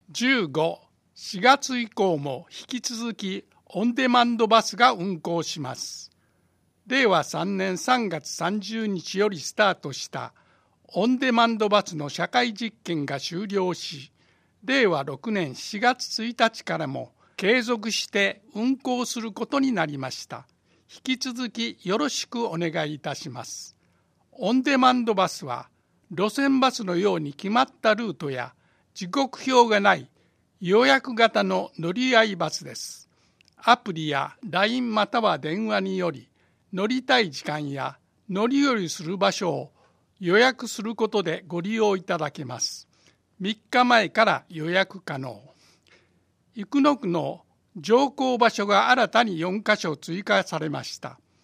15、4月以降も引き続きオンデマンドバスが運行します。令和3年3月30日よりスタートしたオンデマンドバスの社会実験が終了し、令和6年4月1日からも継続して運行することになりました。引き続きよろしくお願いいたします。オンデマンドバスは路線バスのように決まったルートや時刻表がない予約型の乗り合いバスです。アプリや LINE または電話により乗りたい時間や乗り降りする場所を予約することでご利用いただけます。3日前から予約可能。生野区の乗降場所が新たに4カ所追加されました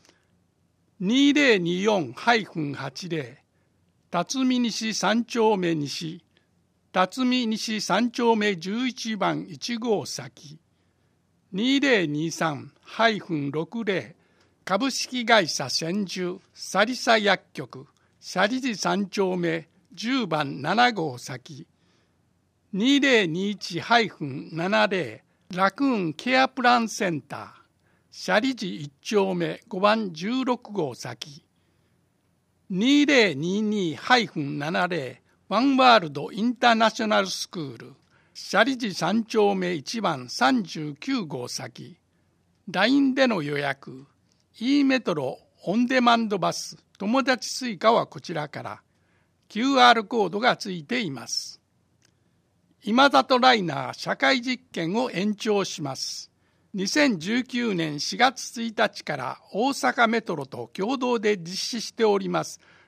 。2024-80 辰巳西3丁目西、辰巳西3丁目11番1号先、2023-60株式会社千住サリサ薬局斜里寺3丁目10番7号先、2021-70ラクーンケアプランセンター斜里寺1丁目5番16号先、2022-70ワンワールドインターナショナルスクール斜里寺3丁目1番39号先、 LINE での予約、 E メトロオンデマンドバス友達スイカはこちらから QR コードがついています。今里ライナー社会実験を延長します。2019年4月1日から大阪メトロと共同で実施しております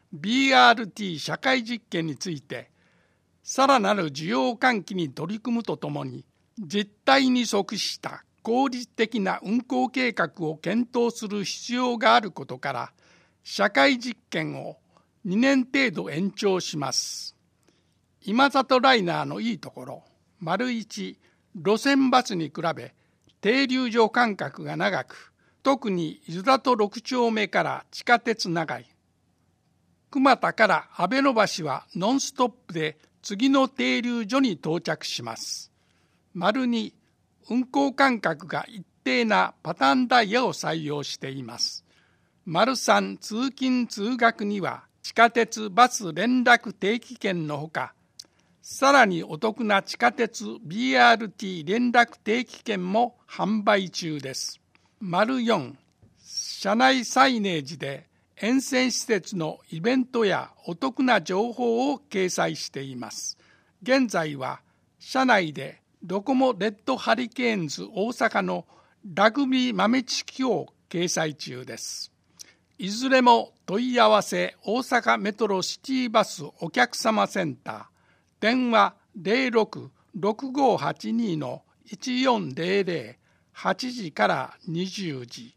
BRT 社会実験について、さらなる需要喚起に取り組むとともに、実態に即した効率的な運行計画を検討する必要があることから、社会実験を2年程度延長します。今里ライナーのいいところ、1、路線バスに比べ停留所間隔が長く、特に湯里6丁目から地下鉄長い。熊田から阿部野橋はノンストップで次の停留所に到着します。2、運行間隔が一定なパターンダイヤを採用しています。3、通勤通学には地下鉄バス連絡定期券のほか、さらにお得な地下鉄 BRT 連絡定期券も販売中です。4、車内サイネージで沿線施設のイベントやお得な情報を掲載しています。現在は車内でドコモレッドハリケーンズ大阪のラグビー豆知識を掲載中です。いずれも問い合わせ大阪メトロシティバスお客様センター、電話 06-6582-1400 8時から20時。